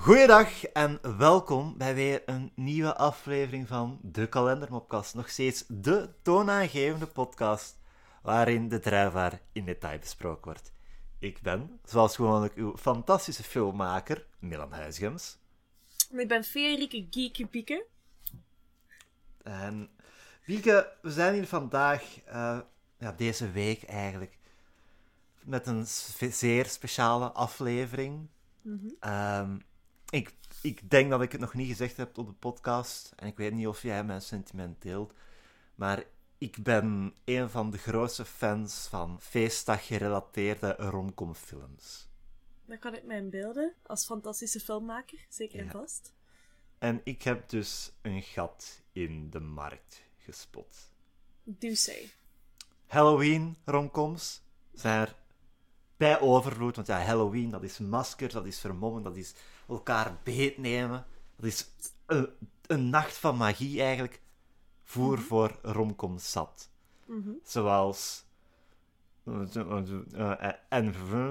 Goeiedag en welkom bij weer een nieuwe aflevering van De Kalendermopcast. Nog steeds de toonaangevende podcast waarin de drijfvaar in detail besproken wordt. Ik ben, zoals gewoonlijk, uw fantastische filmmaker, Milan Huisgems. En ik ben Ferieke Gieke Pieke. En Bieke, we zijn hier vandaag, deze week eigenlijk, met een zeer speciale aflevering. Ik denk dat ik het nog niet gezegd heb op de podcast. En ik weet niet of jij mijn sentiment deelt. Maar ik ben een van de grootste fans van feestdag-gerelateerde romcomfilms. Dat kan ik mij inbeelden, als fantastische filmmaker, zeker en vast. En ik heb dus een gat in de markt gespot. Do say. Halloween romcoms zijn er bij overvloed. Want ja, Halloween, dat is maskers, dat is vermommen, dat is elkaar beetnemen. Dat is een nacht van magie eigenlijk. Voer voor romcoms zat. Zoals... En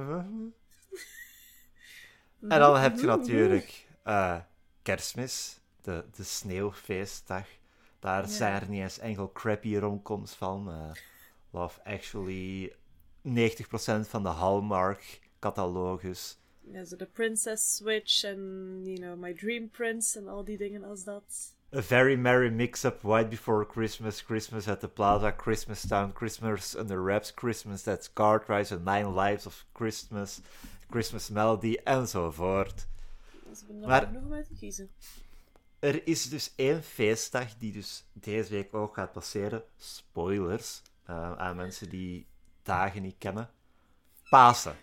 dan heb je natuurlijk Kerstmis, de sneeuwfeestdag. Daar zijn er niet eens enkel crappy romcoms van. Love Actually, 90% van de Hallmark-catalogus. Ja, zo de Princess Switch en, My Dream Prince en al die dingen als dat. A Very Merry Mix-Up, Right Before Christmas, Christmas at the Plaza, Christmas Town, Christmas Under Wraps, Christmas That's Card Rides, and 9 Lives of Christmas, Christmas Melody, enzovoort. Dus ik ben er nog uit te kiezen. Er is dus één feestdag die dus deze week ook gaat passeren. Spoilers aan mensen die dagen niet kennen. Pasen.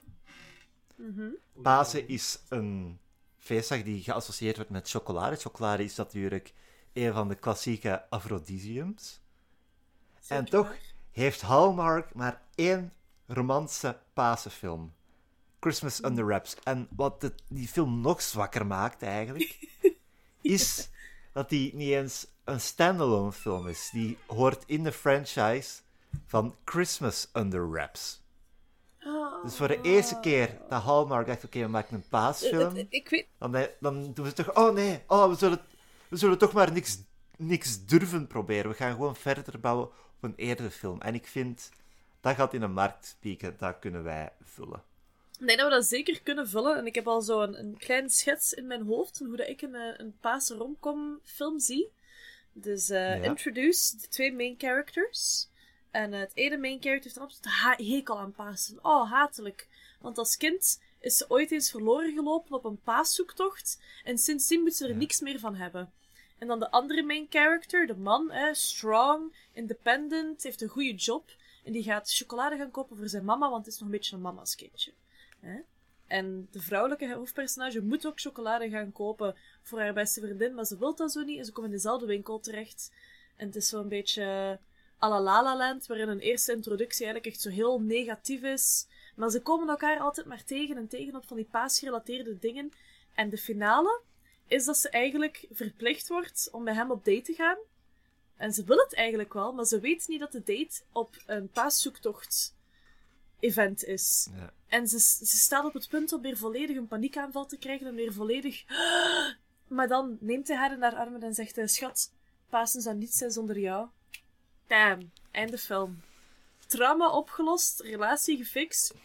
Pasen is een feestdag die geassocieerd wordt met chocolade. Chocolade is natuurlijk een van de klassieke aphrodisiums. En toch heeft Hallmark maar één romantische Pasenfilm. Christmas Under Wraps. En wat die film nog zwakker maakt eigenlijk, is dat die niet eens een standalone film is. Die hoort in de franchise van Christmas Under Wraps. Dus voor de eerste keer dat Hallmark dacht, oké, we maken een paasfilm. Dan doen ze toch, we zullen toch maar niks durven proberen. We gaan gewoon verder bouwen op een eerdere film. En ik vind, dat gaat in een markt pieken, dat kunnen wij vullen. Ik denk dat we dat zeker kunnen vullen. En ik heb al zo een kleine schets in mijn hoofd van hoe dat ik een Paas romcom film zie. Dus introduce de 2 main characters. En het ene main character heeft een absolute hekel aan Pasen. Oh, hatelijk. Want als kind is ze ooit eens verloren gelopen op een paaszoektocht. En sindsdien moet ze er niks meer van hebben. En dan de andere main character, de man, strong, independent, heeft een goede job. En die gaat chocolade gaan kopen voor zijn mama, want het is nog een beetje een mama's kindje. En de vrouwelijke hoofdpersonage moet ook chocolade gaan kopen voor haar beste vriendin, maar ze wil dat zo niet. En ze komen in dezelfde winkel terecht. En het is zo'n beetje à la La La Land, waarin een eerste introductie eigenlijk echt zo heel negatief is. Maar ze komen elkaar altijd maar tegen op van die paasgerelateerde dingen. En de finale is dat ze eigenlijk verplicht wordt om bij hem op date te gaan. En ze wil het eigenlijk wel, maar ze weet niet dat de date op een paaszoektocht event is. Ja. En ze staat op het punt om weer volledig een paniekaanval te krijgen en weer volledig... Maar dan neemt hij haar in haar armen en zegt hij, schat, Pasen zou niets zijn zonder jou. Damn, einde film. Trauma opgelost, relatie gefixt.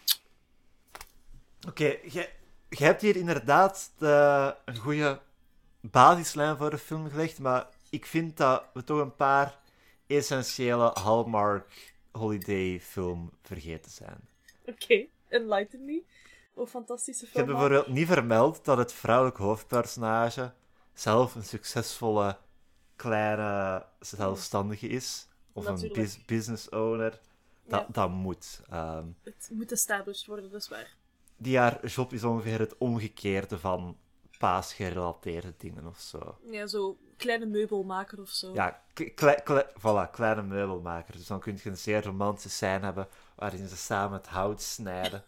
Oké, je hebt hier inderdaad een goede basislijn voor de film gelegd, maar ik vind dat we toch een paar essentiële Hallmark holiday film vergeten zijn. Oké, enlighten me. Oh, fantastische film. Ik heb bijvoorbeeld niet vermeld dat het vrouwelijk hoofdpersonage zelf een succesvolle kleine zelfstandige is. Of natuurlijk een business owner. Dat moet. Het moet established worden, dat is waar. Die haar job is ongeveer het omgekeerde van paasgerelateerde dingen of zo. Ja, zo kleine meubelmaker of zo. Ja, voilà, kleine meubelmaker. Dus dan kun je een zeer romantische scène hebben waarin ze samen het hout snijden.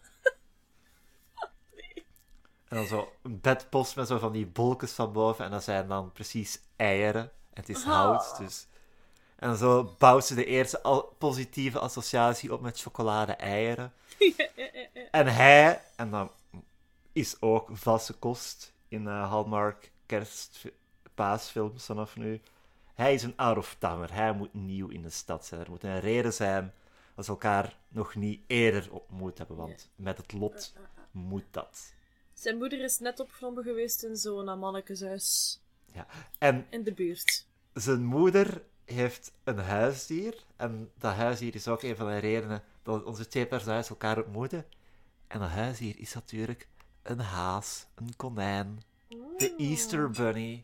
Nee. En dan zo een bedpost met zo van die bolkens van boven. En dat zijn dan precies eieren. En het is hout, dus... En zo bouwt ze de eerste positieve associatie op met chocolade-eieren. En hij, en dat is ook vaste kost in Hallmark paasfilms vanaf nu. Hij is een out-of-towner. Hij moet nieuw in de stad zijn. Er moet een reden zijn dat ze elkaar nog niet eerder ontmoet hebben, want met het lot moet dat. Zijn moeder is net opgenomen geweest in zo'n mannekeshuis. Ja. En in de buurt. Zijn moeder heeft een huisdier. En dat huisdier is ook een van de redenen dat onze twee personages elkaar ontmoeten. En dat huisdier is natuurlijk een haas, een konijn. De Easter Bunny.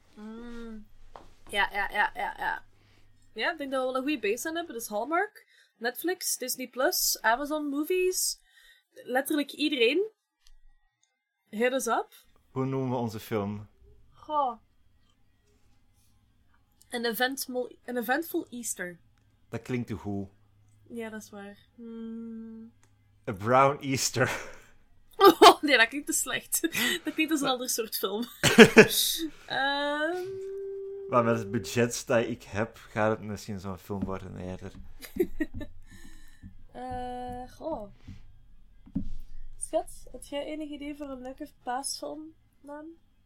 Ja. Ja, ik denk dat we wel een goede base aan hebben. Dus Hallmark, Netflix, Disney+, Amazon Movies. Letterlijk iedereen. Hit us up. Hoe noemen we onze film? Goh. Een eventful Easter. Dat klinkt te goed. Ja, dat is waar. A Brown Easter. Oh, nee, dat klinkt te slecht. Dat klinkt als een ander soort film. Maar met het budget dat ik heb, gaat het misschien zo'n film worden eerder. Goh. Schat, heb jij enig idee voor een leuke paasfilmnaam?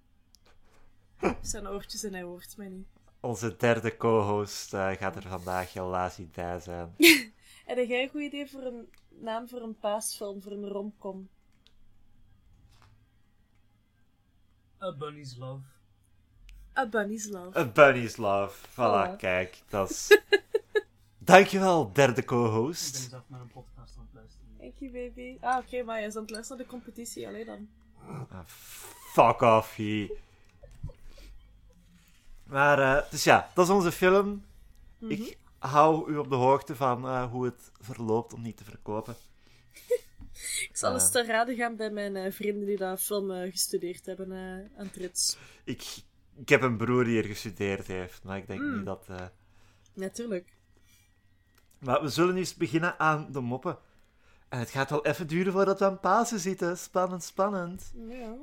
Zijn oortjes en hij hoort mij niet. Onze derde co-host gaat er vandaag helaas niet bij zijn. Heb jij een goed idee voor een naam voor een paasfilm, voor een romcom? A Bunny's Love. A Bunny's Love. A Bunny's Love. Voilà, kijk, dat is... Dankjewel, derde co-host. Ik ben zelf naar een podcast aan het luisteren. Thank you, baby. Oké, maar je is aan het luisteren naar de competitie, alleen dan. Fuck off, he. Maar, dus ja, dat is onze film. Ik hou u op de hoogte van hoe het verloopt om niet te verkopen. Ik zal eens te raden gaan bij mijn vrienden die dat film gestudeerd hebben aan Trits. Ik heb een broer die er gestudeerd heeft, maar ik denk niet dat... Natuurlijk. Maar we zullen eens beginnen aan de moppen. En het gaat wel even duren voordat we aan Pasen zitten. Spannend. Ja.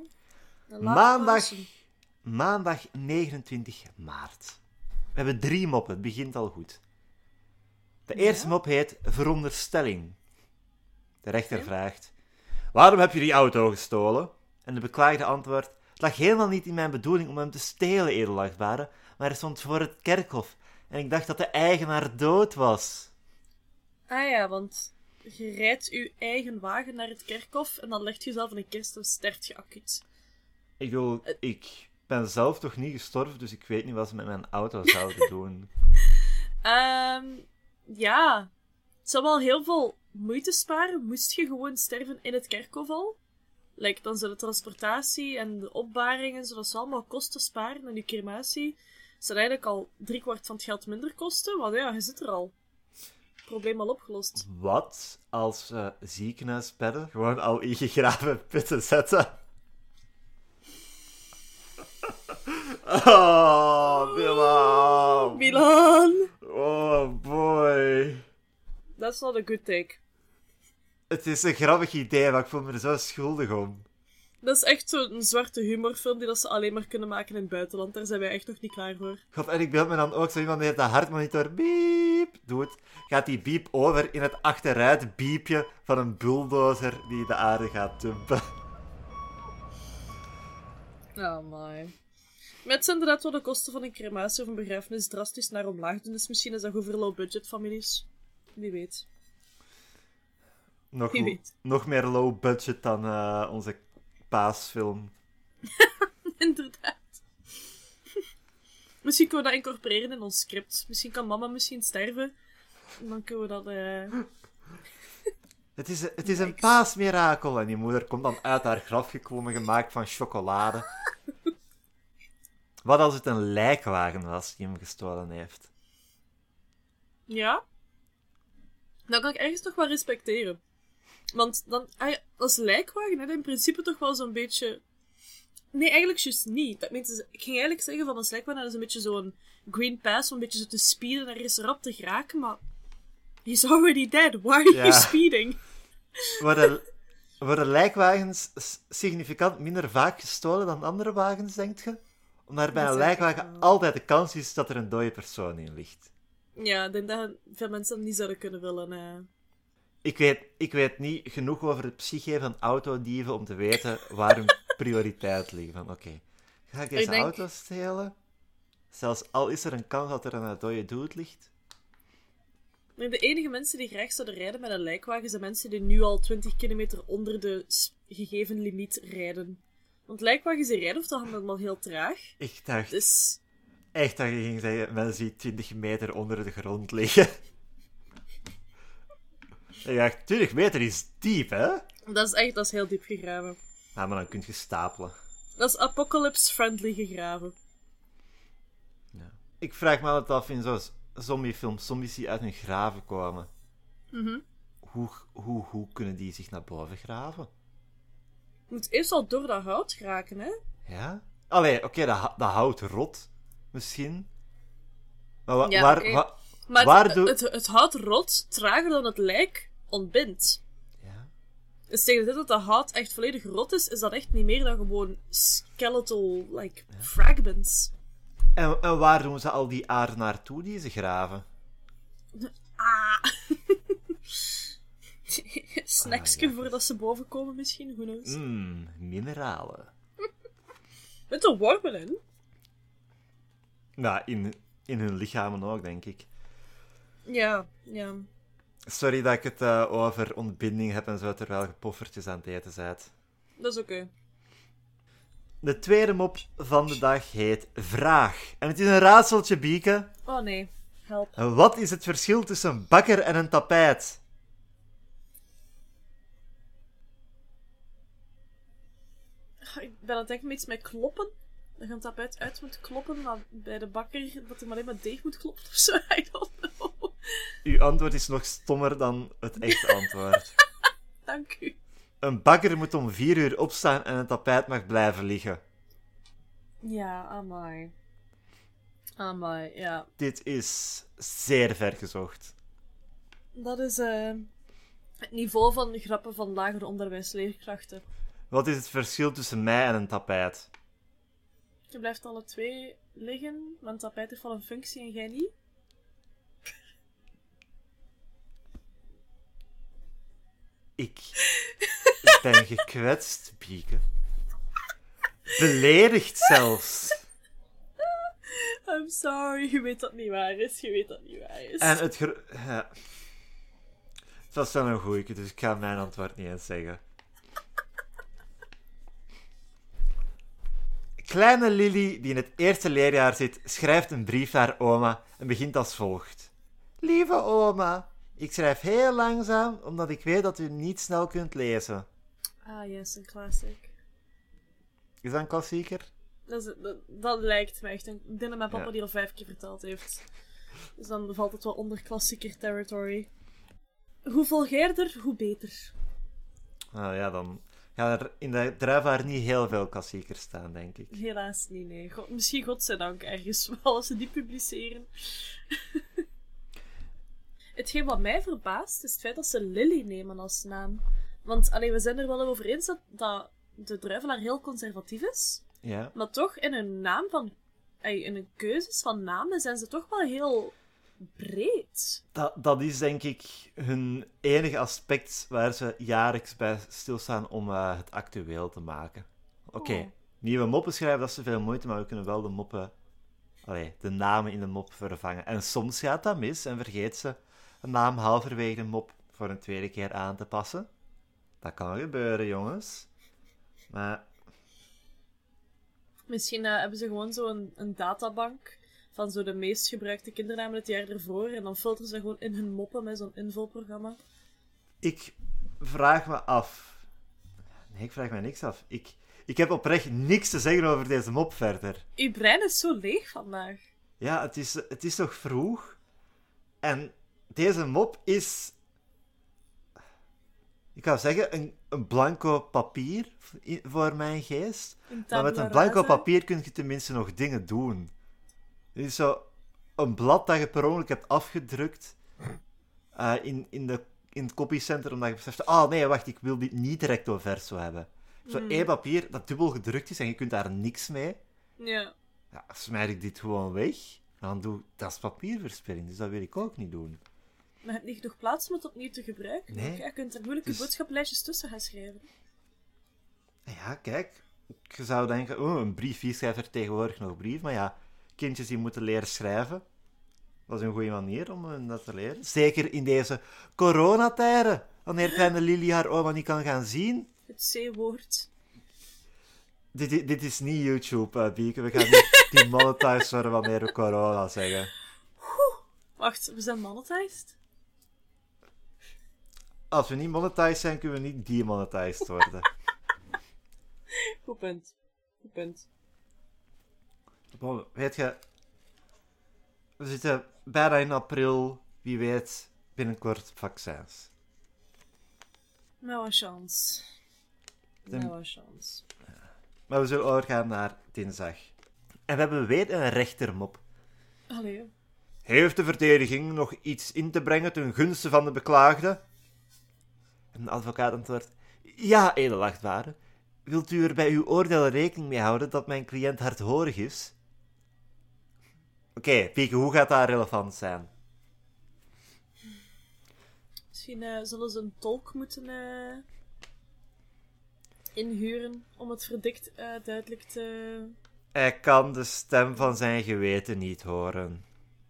Maandag 29 maart. We hebben 3 moppen, het begint al goed. De eerste mop heet Veronderstelling. De rechter vraagt: waarom heb je die auto gestolen? En de beklaagde antwoordt: het lag helemaal niet in mijn bedoeling om hem te stelen, edelachtbare, maar hij stond voor het kerkhof. En ik dacht dat de eigenaar dood was. Ah ja, want je rijdt je eigen wagen naar het kerkhof en dan legt je zelf in een kist en sterft je acuut. Ik bedoel, ik ben zelf toch niet gestorven, dus ik weet niet wat ze met mijn auto zouden doen. Ja. Het zou wel heel veel moeite sparen, moest je gewoon sterven in het kerkhof al. Dan zou de transportatie en de opbaring en zo, dat zou allemaal kosten sparen. En je crematie zou eigenlijk al 3/4 van het geld minder kosten, want ja, je zit er al. Probleem al opgelost. Wat als ziekenhuisbedden gewoon al ingegraven putten zetten? Oh, Milan! Milan! Oh, boy. That's not a good take. Het is een grappig idee, maar ik voel me er zo schuldig om. Dat is echt zo'n zwarte humorfilm die dat ze alleen maar kunnen maken in het buitenland. Daar zijn wij echt nog niet klaar voor. God, en ik beeld me dan ook zo iemand die heeft de hartmonitor biep doet. Gaat die biep over in het achteruitbiepje van een bulldozer die de aarde gaat dumpen. Oh my. Maar het zijn inderdaad wel de kosten van een crematie of een begrafenis drastisch naar omlaag doen. Dus misschien is dat goed voor low-budget families. Wie weet. Nog meer low budget dan onze paasfilm. Inderdaad. Misschien kunnen we dat incorporeren in ons script. Misschien kan mama sterven. En dan kunnen we dat... Het is een paasmirakel. En die moeder komt dan uit haar graf gekomen, gemaakt van chocolade. Wat als het een lijkwagen was die hem gestolen heeft? Ja. Dat kan ik ergens toch wel respecteren. Want dan, als lijkwagen heb je in principe toch wel zo'n beetje... Nee, eigenlijk juist niet. Ik ging eigenlijk zeggen van als lijkwagen dat is een beetje zo'n green pass, om een beetje zo te speeden en ergens rap te geraken, maar... He's already dead. Why are you speeding? Worden lijkwagens significant minder vaak gestolen dan andere wagens, denk je? Omdat er bij een lijkwagen altijd de kans is dat er een dode persoon in ligt. Ja, ik denk dat veel mensen dat niet zouden kunnen willen. Ik weet niet genoeg over het psyche van autodieven om te weten waar hun prioriteit liggen. Van oké, ga ik deze Ik denk- auto stelen? Zelfs al is er een kans dat er een dode dude ligt. Nee, de enige mensen die graag zouden rijden met een lijkwagen zijn mensen die nu al 20 kilometer onder de gegeven limiet rijden. Want lijkwagens die rijden of dat gaan allemaal heel traag. Ik dacht Dus echt dat je ging zeggen, mensen die 20 meter onder de grond liggen. Ik dacht, 20 meter is diep, hè? dat is heel diep gegraven. Ja, maar dan kun je stapelen. Dat is apocalypse-friendly gegraven. Ja. Ik vraag me altijd af in zo'n zombiefilms, zombies die uit hun graven komen. Mhm. Hoe kunnen die zich naar boven graven? Je moet eerst al door dat hout geraken, hè? Ja? Allee, oké, dat hout rot. Misschien. Maar Ja, waar... oké. Maar waar het hout rot trager dan het lijk ontbindt. Ja? Dus tegen de tijd dat hout echt volledig rot is dat echt niet meer dan gewoon skeletal, fragments. En waar doen ze al die aarde naartoe die ze graven? Ah. Snacksje ja. voordat ze boven komen misschien, who knows. Mineralen. Met de wormen in. Nou, in hun lichamen ook, denk ik. Ja. Sorry dat ik het over ontbinding heb en zo, terwijl je poffertjes aan het eten bent. Dat is oké. De tweede mop van de dag heet Vraag. En het is een raadseltje, Bieke. Oh nee, help. Wat is het verschil tussen een bakker en een tapijt? Ik ben aan het denken met iets met kloppen. Dat je een tapijt uit moet kloppen, maar bij de bakker dat hij maar alleen maar deeg moet kloppen of zo. I don't know. Uw antwoord is nog stommer dan het echte antwoord. Dank u. Een bakker moet om 4 uur opstaan en een tapijt mag blijven liggen. Ja, amai. Amai, ja. Dit is zeer ver gezocht. Dat is het niveau van grappen van lagere onderwijsleerkrachten. Wat is het verschil tussen mij en een tapijt? Je blijft alle twee liggen, want het tapijt heeft wel een functie en jij niet. Ik ben gekwetst, Bieke. Beledigd zelfs. I'm sorry, je weet dat niet waar is. En het ja. Het was wel een goeie, dus ik ga mijn antwoord niet eens zeggen. Kleine Lily, die in het eerste leerjaar zit, schrijft een brief naar oma en begint als volgt. Lieve oma, ik schrijf heel langzaam, omdat ik weet dat u niet snel kunt lezen. Ah, yes, een classic. Is dat een klassieker? Dat lijkt me echt. Ik denk dat mijn papa Ja. die al 5 keer verteld heeft. Dus dan valt het wel onder klassieker territory. Hoe vulgairder, hoe beter. Nou ja, dan gaan er in de drijfvaart niet heel veel klassiekers staan, denk ik. Helaas niet, nee. Misschien godzijdank ergens wel als ze die publiceren. Hetgeen wat mij verbaast, is het feit dat ze Lily nemen als naam. Want we zijn er wel over eens dat de druivelaar heel conservatief is. Ja. Maar toch, in hun naam in hun keuzes van namen zijn ze toch wel heel breed. Dat is denk ik hun enige aspect waar ze jaarlijks bij stilstaan om het actueel te maken. Oké, nieuwe moppen schrijven, dat is te veel moeite, maar we kunnen wel de moppen, de namen in de mop vervangen. En soms gaat dat mis en vergeet ze een naam halverwege de mop voor een tweede keer aan te passen. Dat kan gebeuren, jongens. Maar Misschien hebben ze gewoon zo een databank van zo de meest gebruikte kindernamen het jaar ervoor. En dan filteren ze gewoon in hun moppen met zo'n invulprogramma. ik vraag me af. Nee, ik vraag me niks af. Ik heb oprecht niks te zeggen over deze mop verder. Uw brein is zo leeg vandaag. Ja, het is nog vroeg. En deze mop is... Ik zou zeggen, een blanco papier voor mijn geest. Maar met een blanco papier kun je tenminste nog dingen doen. Het is zo een blad dat je per ongeluk hebt afgedrukt in het copycenter, omdat je beseft, nee, wacht, ik wil dit niet recto verso hebben. Zo één papier dat dubbel gedrukt is en je kunt daar niks mee. Ja. Ja, smijd ik dit gewoon weg, dan dat is papierverspilling, dus dat wil ik ook niet doen. Maar je hebt niet genoeg plaats om het opnieuw te gebruiken. Nee. Je kunt er moeilijke boodschaplijstjes tussen gaan schrijven. Ja, kijk, je zou denken, een brief, wie schrijft er tegenwoordig nog brief? Maar ja, kindjes die moeten leren schrijven. Dat is een goede manier om dat te leren. Zeker in deze coronatijden, wanneer kleine Lily haar oma niet kan gaan zien. Het C-woord. Dit is niet YouTube, Bieke. We gaan niet demonetized worden wanneer we corona zeggen. Wacht, we zijn monetized? Als we niet monetized zijn, kunnen we niet demonetized worden. Goed punt. Goed punt. Weet je, we zitten bijna in april. Wie weet, binnenkort vaccins. Nou, een chance. Nou, een chance. Maar we zullen overgaan naar dinsdag. En we hebben weer een rechtermop. Allee. Heeft de verdediging nog iets in te brengen ten gunste van de beklaagde? En de advocaat antwoordt: ja, edelachtbare. Wilt u er bij uw oordeel rekening mee houden dat mijn cliënt hardhorig is? Oké, Pieke, hoe gaat dat relevant zijn? Misschien zullen ze een tolk moeten inhuren om het verdict duidelijk te... Hij kan de stem van zijn geweten niet horen.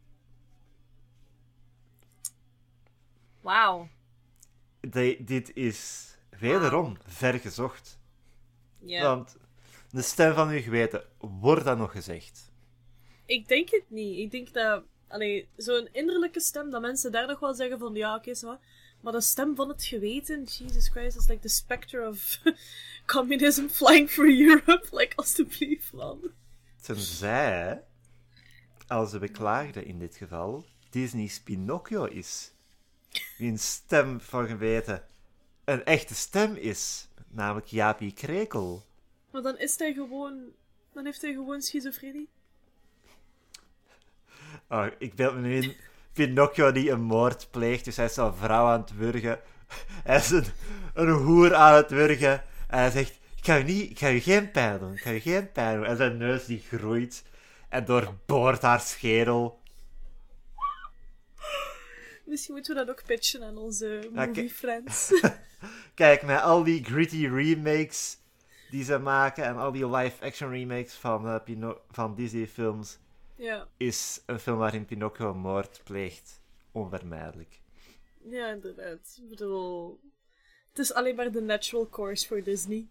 Wauw. Dit is wederom vergezocht. Ja. Want de stem van uw geweten, wordt dat nog gezegd? Ik denk het niet. Ik denk dat... Allee, zo'n innerlijke stem, dat mensen daar nog wel zeggen van... Ja, oké, zo. Maar de stem van het geweten, Jesus Christ, is like the specter of communism flying through Europe. Like, alstublieft, man. Tenzij, als de beklaagde in dit geval, Disney's Pinocchio is. Wie een stem van geweten een echte stem is. Namelijk Jaapie Krekel. Maar dan is hij gewoon... Dan heeft hij gewoon schizofrenie. Oh, ik beeld me nu in Pinocchio die een moord pleegt, dus hij is een vrouw aan het wurgen. Hij is een hoer aan het wurgen. En hij zegt, ik ga je geen pijn doen, ik ga je geen pijn doen. En zijn neus die groeit en doorboort haar schedel. Misschien moeten we dat ook pitchen aan onze movie friends. Kijk, met al die gritty remakes die ze maken en al die live-action remakes van Disney-films, Ja. is een film waarin Pinocchio een moord pleegt onvermijdelijk. Ja, inderdaad. Ik bedoel... Het is alleen maar de natural course voor Disney.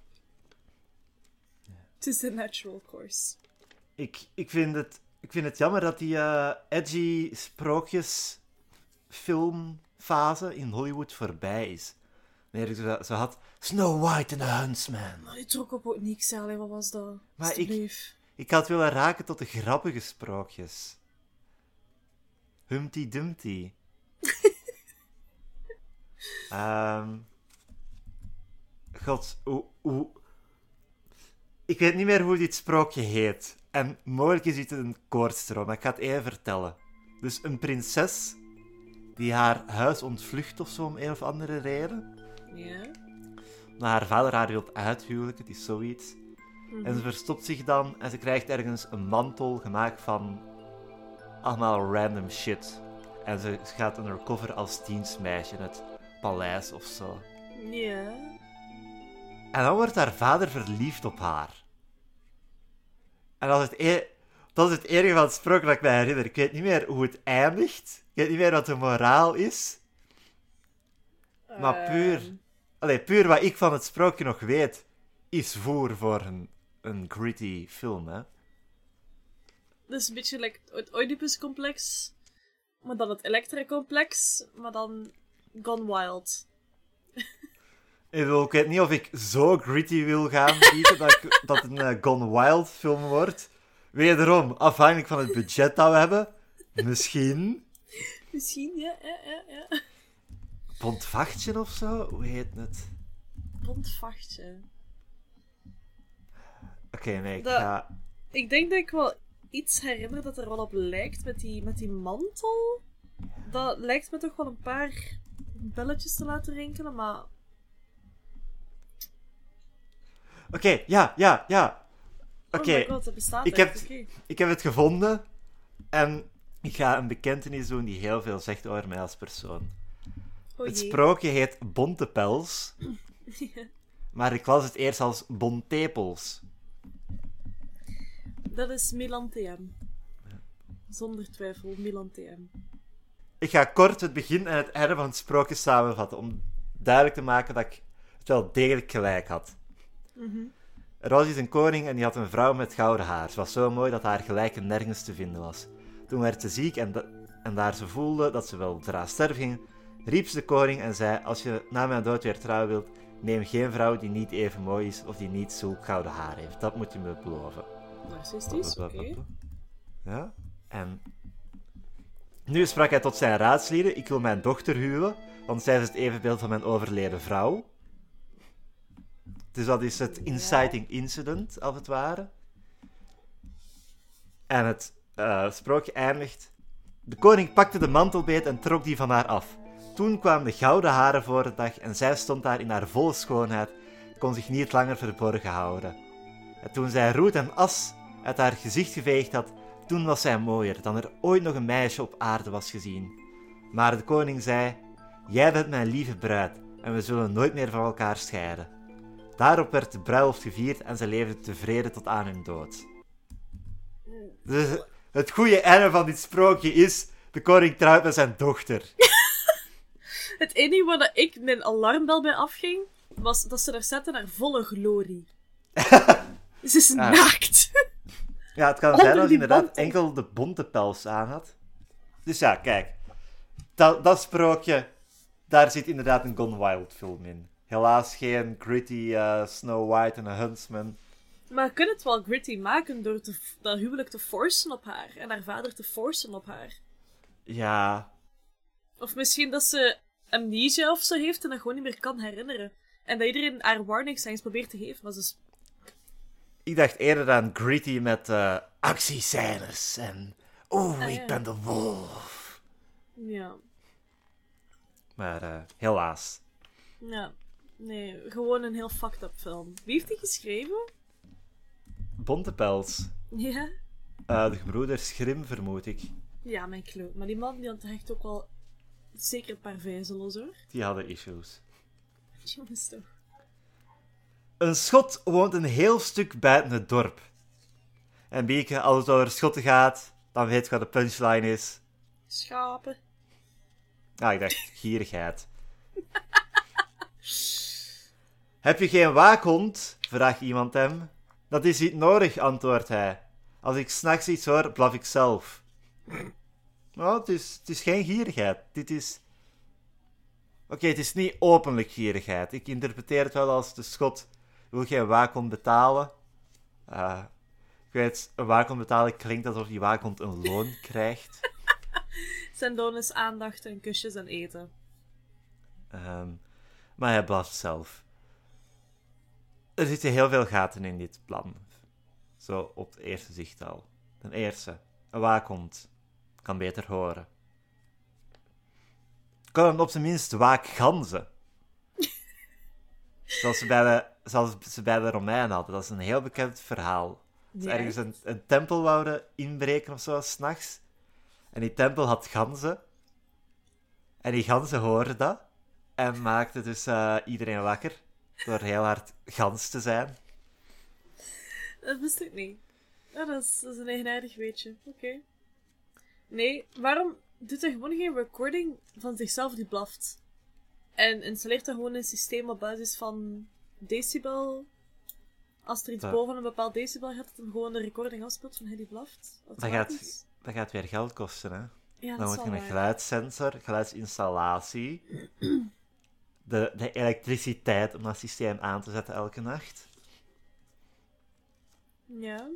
Het is de natural course. Ik vind het jammer dat die edgy sprookjesfilmfase in Hollywood voorbij is. Wanneer ze had Snow White and the Huntsman. Maar die trok op ook niks, allee, wat was dat? Maar Alsjeblieft. ik had willen raken tot de grappige sprookjes. Humpty Dumpty. God, hoe... Ik weet niet meer hoe dit sprookje heet. En mogelijk is dit een koortstroom, maar ik ga het even vertellen. Dus een prinses die haar huis ontvlucht of zo om een of andere reden. Ja. Maar haar vader haar wil uithuwelijken, het is zoiets. En ze verstopt zich dan en ze krijgt ergens een mantel gemaakt van allemaal random shit. En ze gaat undercover als dienstmeisje in het paleis of zo. Ja. En dan wordt haar vader verliefd op haar. En dat is het enige van het sprookje dat ik me herinner. Ik weet niet meer hoe het eindigt. Ik weet niet meer wat de moraal is. Maar puur wat ik van het sprookje nog weet, is voer voor een gritty film, hè. Dat is een beetje like het Oedipus-complex, maar dan het Elektra-complex, maar dan Gone Wild. Ik weet niet of ik zo gritty wil gaan bieden dat het een Gone Wild film wordt. Wederom, afhankelijk van het budget dat we hebben. Misschien. Misschien, ja. Pontvachtje of zo? Hoe heet het? Pontvachtje. Oké, nee, Ik denk dat ik wel iets herinner dat er wel op lijkt met die mantel. Dat lijkt me toch wel een paar belletjes te laten rinkelen, maar... Oké, ja. Oké, Oh my god, dat bestaat ik heb het gevonden. En ik ga een bekentenis doen die heel veel zegt over mij als persoon. Oh Het jee. sprookje heet Bontepels. Ja. maar ik las het eerst als Bontepels. Dat is Milan TM. Zonder twijfel, Milan TM. Ik ga kort het begin en het einde van het sprookje samenvatten, om duidelijk te maken dat ik het wel degelijk gelijk had. Er was eens een koning en die had een vrouw met gouden haar. Ze was zo mooi dat haar gelijke nergens te vinden was. Toen werd ze ziek en daar ze voelde dat ze wel dra sterven ging, riep ze de koning en zei: als je na mijn dood weer trouw wilt, neem geen vrouw die niet even mooi is of die niet zulk gouden haar heeft. Dat moet je me beloven. Narcistisch, oké. Ja, en nu sprak hij tot zijn raadslieden: ik wil mijn dochter huwen, want zij is het evenbeeld van mijn overleden vrouw. Dus dat is het inciting incident, als het ware. En het sprookje eindigt: de koning pakte de mantelbeet en trok die van haar af. Toen kwamen de gouden haren voor de dag en zij stond daar in haar volle schoonheid, kon zich niet langer verborgen houden. En toen zij roet en as uit haar gezicht geveegd had, toen was zij mooier dan er ooit nog een meisje op aarde was gezien. Maar de koning zei: jij bent mijn lieve bruid en we zullen nooit meer van elkaar scheiden. Daarop werd de bruiloft gevierd en ze leefden tevreden tot aan hun dood. Dus het goede einde van dit sprookje is: de koning trouwt met zijn dochter. Het enige waar dat ik mijn alarmbel bij afging, was dat ze daar zetten naar volle glorie. Ze is naakt. Ja, het kan zijn als je inderdaad enkel de bonte pels aan had. Dus ja, kijk. Dat sprookje, daar zit inderdaad een Gone Wild film in. Helaas geen gritty Snow White en een Huntsman. Maar je kunt het wel gritty maken door dat huwelijk te forcen op haar. En haar vader te forcen op haar. Ja. Of misschien dat ze amnesia of zo heeft en dat gewoon niet meer kan herinneren. En dat iedereen haar warning signs probeert te geven. Maar ze is... Ik dacht eerder aan gritty met actiescènes en... ik ben de wolf. Ja. Maar helaas. Ja. Nee, gewoon een heel fucked up film. Wie heeft die geschreven? Bontepels. Ja? De gebroeders Grimm, vermoed ik. Ja, mijn kloot. Maar die man die had echt ook wel zeker een paar vijzelos, hoor. Die hadden issues. Jongens toch. Een schot woont een heel stuk buiten het dorp. En Bieke, als het over schotten gaat, dan weet je wat de punchline is. Schapen. Ah, ik dacht gierigheid. Heb je geen waakhond? Vraagt iemand hem. Dat is niet nodig, antwoordt hij. Als ik 's nachts iets hoor, blaf ik zelf. Nou, het is geen gierigheid. Dit is... Oké, het is niet openlijk gierigheid. Ik interpreteer het wel als de schot wil geen waakhond betalen. Ik weet, een waakhond betalen klinkt alsof die waakhond een loon krijgt. Zijn loon is aandacht en kusjes en eten. Maar hij blaft zelf. Er zitten heel veel gaten in dit plan. Zo op het eerste zicht al. Ten eerste, een waakhond kan beter horen. Kan op zijn minst waakganzen. Zoals ze bij de Romeinen hadden. Dat is een heel bekend verhaal. Ze ergens een tempel wouden inbreken of zo, 's nachts. En die tempel had ganzen. En die ganzen hoorden dat. En maakten dus iedereen wakker. Door heel hard gans te zijn. Dat wist ik niet. Ja, dat is een eigenaardig weetje. Oké. Nee, waarom doet hij gewoon geen recording van zichzelf die blaft? En installeert hij gewoon een systeem op basis van decibel? Als er iets boven een bepaald decibel gaat, dat hem gewoon de recording afspeelt van hij die blaft? Dat gaat weer geld kosten, hè? Ja, dan moet je een geluidssensor, geluidsinstallatie, de elektriciteit om dat systeem aan te zetten elke nacht. Ja.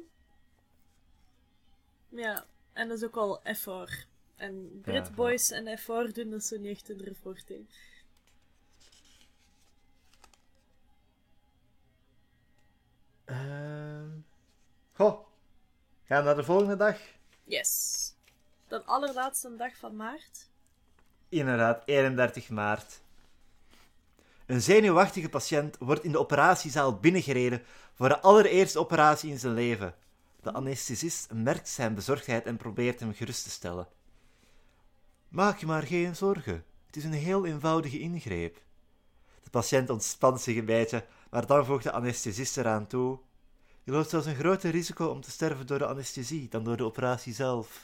Ja, en dat is ook al effort. En Britboys en effort doen dat zo niet echt in de reporting. Gaan we naar de volgende dag? Yes. De allerlaatste dag van maart. Inderdaad, 31 maart. Een zenuwachtige patiënt wordt in de operatiezaal binnengereden voor de allereerste operatie in zijn leven. De anesthesist merkt zijn bezorgdheid en probeert hem gerust te stellen. Maak je maar geen zorgen. Het is een heel eenvoudige ingreep. De De patiënt ontspant zich een beetje, maar dan voegt de anesthesist eraan toe. Je loopt zelfs een groter risico om te sterven door de anesthesie dan door de operatie zelf.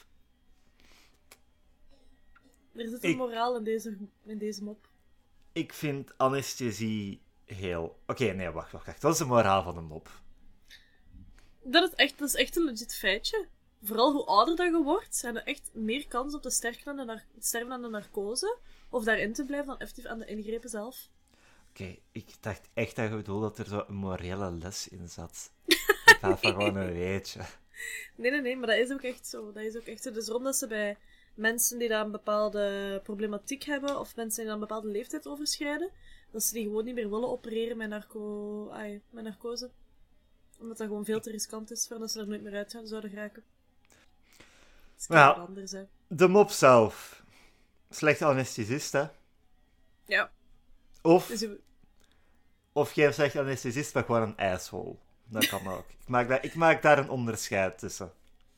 Er zit een moraal in deze mop. Ik vind anesthesie heel... Oké, nee, wacht. Wat is de moraal van de mop? Dat is echt een legit feitje. Vooral hoe ouder dat je wordt, heb je echt meer kans op te sterven aan de narcose. Of daarin te blijven dan effectief aan de ingrepen zelf. Oké, ik dacht echt dat je bedoelde dat er zo een morele les in zat. Ik had van gewoon een weetje. Nee, maar dat is ook echt zo. Dus omdat ze bij mensen die daar een bepaalde problematiek hebben, of mensen die dan een bepaalde leeftijd overschrijden, dat ze die gewoon niet meer willen opereren met narcose. Omdat dat gewoon veel te riskant is, voor dat ze er nooit meer uit zouden geraken. Dat is Ja, anders, hè. de mop zelf. Slechte anesthesist, hè? Ja. Of geen slechte anesthesist, maar gewoon een asshole. Dat kan ook. Ik maak daar een onderscheid tussen.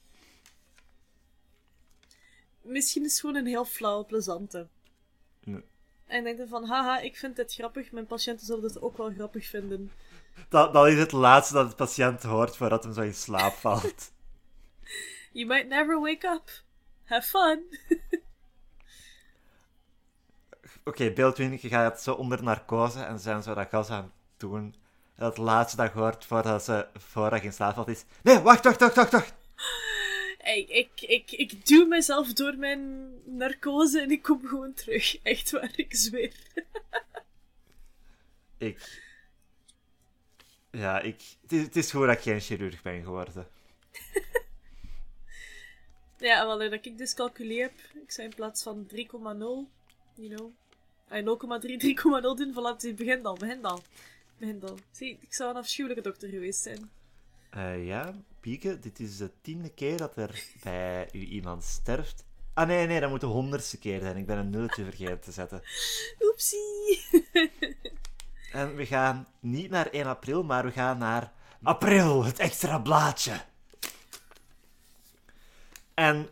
Misschien is het gewoon een heel flauwe plezante. Nee. En ik denk dan van, haha, ik vind dit grappig, mijn patiënten zullen dit ook wel grappig vinden. Dat is het laatste dat de patiënt hoort voordat hem zo in slaap valt. You might never wake up. Have fun. Oké, beeldwinning, je gaat zo onder narcose en ze zijn zo dat gas aan het doen. En het laatste dat je hoort voordat je in slaap valt is... Nee, wacht! Ik duw mezelf door mijn narcose en ik kom gewoon terug. Echt waar, ik zweer. Het is goed dat ik geen chirurg ben geworden. Ja, wel, dat ik dyscalculie heb. Ik zei in plaats van 3,0, you know... 0,3, 3,0 doen, voilà, begin dan. Zie, ik zou een afschuwelijke dokter geweest zijn. Ja, Pieke, dit is de 10e keer dat er bij u iemand sterft. Ah, nee, dat moet de 100ste keer zijn. Ik ben een nulletje vergeten te zetten. Oepsie. En we gaan niet naar 1 april, maar we gaan naar april, het extra blaadje. En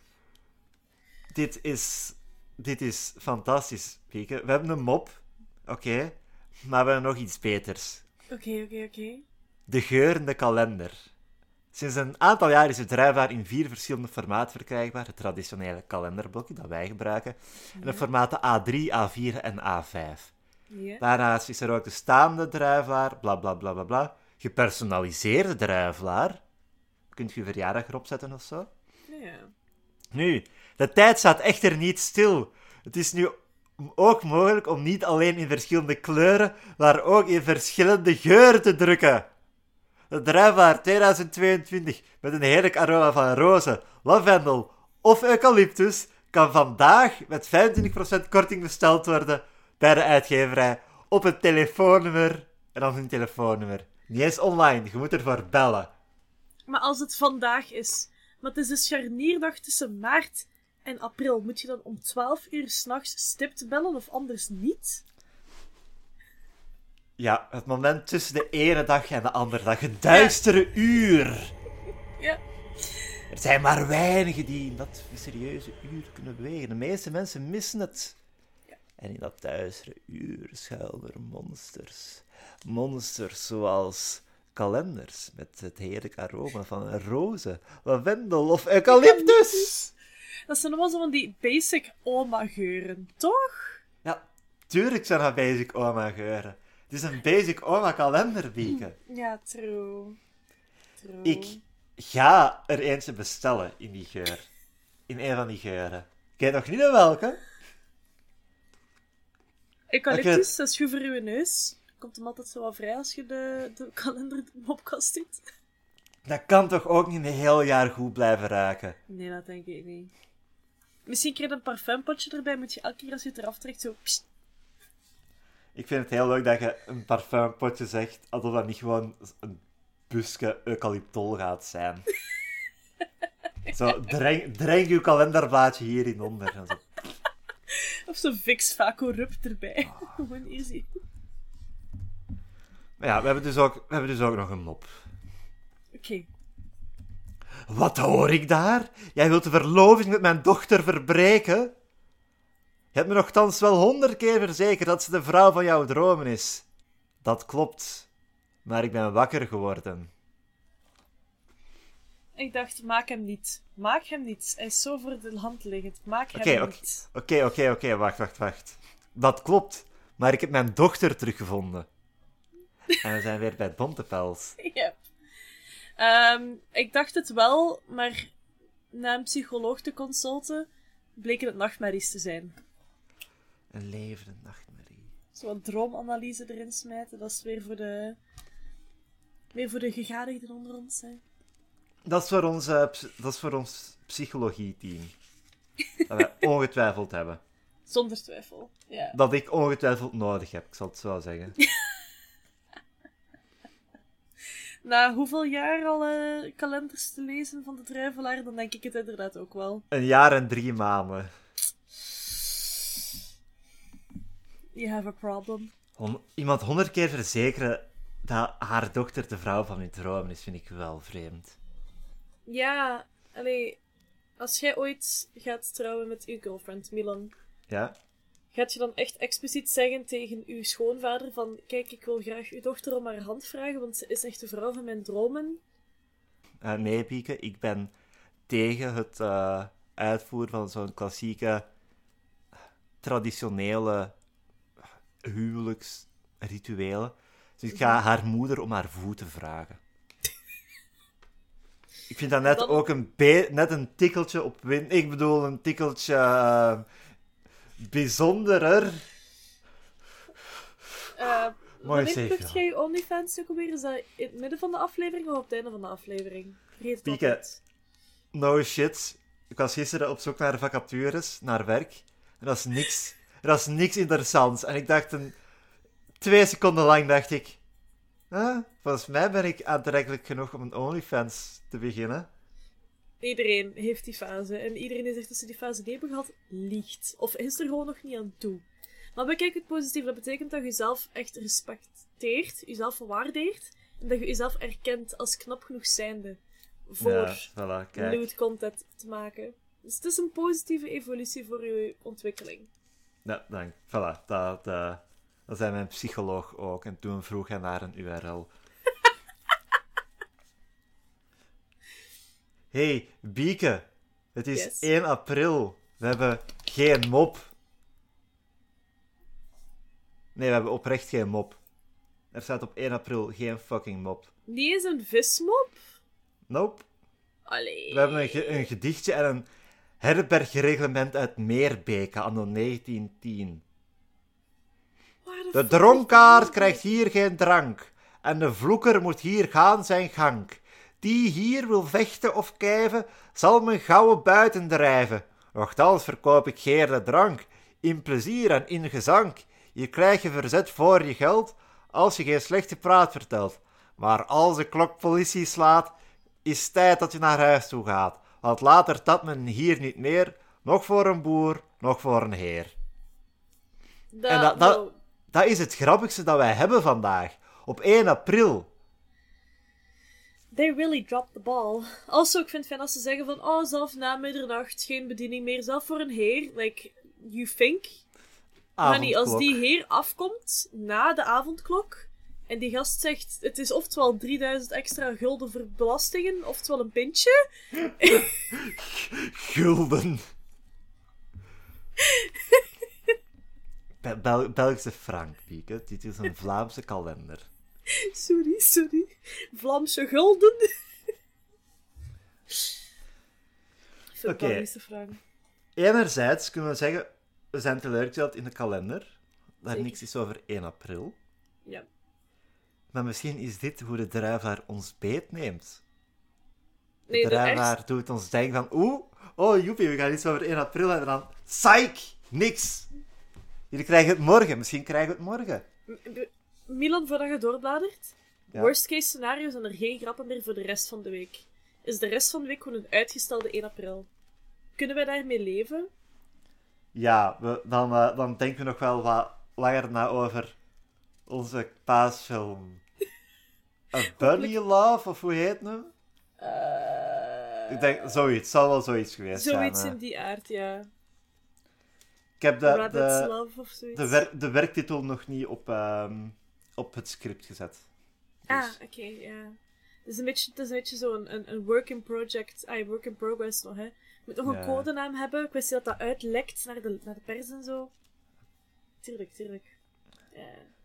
dit is fantastisch, Pieke. We hebben een mop, oké, maar we hebben nog iets beters. Oké. De geurende kalender. Sinds een aantal jaar is het druivaar in 4 verschillende formaten verkrijgbaar. Het traditionele kalenderblokje dat wij gebruiken. En de formaten A3, A4 en A5. Ja. Daarnaast is er ook de staande druivelaar, bla bla bla bla bla. Gepersonaliseerde druivelaar. Kunt je verjaardag erop zetten of zo? Ja. Nu, de tijd staat echter niet stil. Het is nu ook mogelijk om niet alleen in verschillende kleuren, maar ook in verschillende geuren te drukken. De druivelaar 2022 met een heerlijk aroma van roze, lavendel of eucalyptus kan vandaag met 25% korting besteld worden bij de uitgeverij op een telefoonnummer. En dan een telefoonnummer. Niet eens online, je moet ervoor bellen. Maar als het vandaag is, maar het is de scharnierdag tussen maart en april, moet je dan om 12 uur 's nachts stipt bellen of anders niet? Ja, het moment tussen de ene dag en de andere dag. Het duistere uur. Ja. Er zijn maar weinigen die in dat mysterieuze uur kunnen bewegen. De meeste mensen missen het. Ja. En in dat duistere uur schuilen er monsters. Monsters zoals kalenders met het heerlijk aroma van een roze, lavendel of eucalyptus. Dat zijn allemaal zo van die basic oma-geuren, toch? Ja, tuurlijk zijn dat basic oma-geuren. Het is een basic oma-kalender, Bieke. Ja, true. Ik ga er eentje bestellen in die geur. In een van die geuren. Ik weet nog niet in welke. Eucalyptus, dat is goed voor uw neus. Komt hem altijd zo wel vrij als je de kalender in de mopkast doet. Dat kan toch ook niet een heel jaar goed blijven ruiken? Nee, dat denk ik niet. Misschien krijg je een parfumpotje erbij, moet je elke keer als je het eraf trekt zo... Pssst. Ik vind het heel leuk dat je een parfumpotje zegt, alsof dat niet gewoon een busje eucalyptol gaat zijn. Zo, dreng uw kalenderblaadje hierin onder. En zo. Of zo'n Vicks Vaco-Rup erbij. Gewoon easy. Maar ja, we hebben dus ook nog een mop. Oké. Wat hoor ik daar? Jij wilt de verloving met mijn dochter verbreken? Je hebt me nogthans wel 100 keer verzekerd dat ze de vrouw van jouw dromen is. Dat klopt. Maar ik ben wakker geworden. Ik dacht, maak hem niet. Maak hem niet. Hij is zo voor de hand liggend. Maak hem niet. Oké, wacht. Dat klopt. Maar ik heb mijn dochter teruggevonden. En we zijn weer bij Bontepels. Yep. Ik dacht het wel, maar na een psycholoog te consulten, bleken het nachtmerries te zijn. Een levende nachtmerrie. Zo'n droomanalyse erin smijten, dat is weer voor de gegadigden onder ons. Hè. Dat is voor ons psychologie-team. Dat wij ongetwijfeld hebben. Zonder twijfel, ja. Dat ik ongetwijfeld nodig heb, ik zal het zo zeggen. Na hoeveel jaar al kalenders te lezen van de druivelaar, dan denk ik het inderdaad ook wel. 1 jaar en 3 maanden. You have a problem. Iemand 100 keer verzekeren dat haar dochter de vrouw van hun dromen is, vind ik wel vreemd. Ja, als jij ooit gaat trouwen met uw girlfriend, Milan, Ja? gaat je dan echt expliciet zeggen tegen uw schoonvader van, kijk, ik wil graag uw dochter om haar hand vragen, want ze is echt de vrouw van mijn dromen? Nee, Bieke, ik ben tegen het uitvoeren van zo'n klassieke, traditionele huwelijksrituelen. Dus ik ga haar moeder om haar voeten vragen. Ik vind dat net ook net een tikkeltje op win. Ik bedoel, een tikkeltje bijzonderer. Wanneer plukt jij je OnlyFans ook alweer? Is dat in het midden van de aflevering of op het einde van de aflevering? Vergeet het Pieke, altijd. no shit. Ik was gisteren op zoek naar vacatures, naar werk. En dat is niks. Er was niks interessants. En ik dacht 2 seconden lang dacht ik... volgens mij ben ik aantrekkelijk genoeg om een OnlyFans te beginnen. Iedereen heeft die fase. En iedereen die zegt dat ze die fase niet hebben gehad, liegt. Of is er gewoon nog niet aan toe. Maar bekijk het positief. Dat betekent dat je jezelf echt respecteert, jezelf waardeert. En dat je jezelf erkent als knap genoeg zijnde voor Ja, voilà, kijk. lewd content te maken. Dus het is een positieve evolutie voor je ontwikkeling. Ja, dank. Voilà, dat zei mijn psycholoog ook. En toen vroeg hij naar een URL. Hey, Bieke. Het is Yes. 1 april. We hebben geen mop. Nee, we hebben oprecht geen mop. Er staat op 1 april geen fucking mop. Niet eens een vismop? Nope. Allee. We hebben een gedichtje en een herbergreglement uit Meerbeke anno 1910. De dronkaard krijgt hier geen drank. En de vloeker moet hier gaan zijn gang. Die hier wil vechten of kijven, zal mijn gouden buiten drijven. Nochtans verkoop ik geer de drank, in plezier en in gezang. Hier krijg je verzet voor je geld, als je geen slechte praat vertelt. Maar als de klok politie slaat, is tijd dat je naar huis toe gaat. Want later tat men hier niet meer, nog voor een boer, nog voor een heer. Dat is het grappigste dat wij hebben vandaag. Op 1 april. They really dropped the ball. Also, ik vind het fijn als ze zeggen van, oh, zelf na middernacht geen bediening meer, zelf voor een heer. Like, you think? Honey, als die heer afkomt na de avondklok en die gast zegt, het is oftewel 3000 extra gulden voor belastingen, oftewel een pintje. Gulden. Belgische frank, Pieke. Dit is een Vlaamse kalender. Sorry. Vlaamse gulden. Oké. Belgische frank. Enerzijds kunnen we zeggen, we zijn teleurgesteld in de kalender. Daar Zeker. niks is over 1 april. Ja. Maar misschien is dit hoe de druivaar ons beetneemt. Nee, De druivaar doet ons denken van, oh joepie, we gaan iets over 1 april hebben. En dan, psych, niks. Jullie krijgen het morgen. Misschien krijgen we het morgen. Milan, voordat je doorbladert. Ja. Worst case scenario zijn er geen grappen meer voor de rest van de week. Is de rest van de week gewoon een uitgestelde 1 april? Kunnen wij daarmee leven? Ja, dan denken we nog wel wat langer na over onze paasfilm. A Bunny Love, of hoe heet het nou? Ik denk, zoiets. Het zal wel zoiets geweest zijn. Zoiets in die aard, ja. Ik heb Rabbit's Love of zoiets. de werktitel nog niet op het script gezet. Dus. Oké, ja. Het is een beetje zo een work in progress nog, hè. Je moet nog een codenaam hebben. Ik wist niet dat uitlekt naar de pers en zo. Tuurlijk. Ja.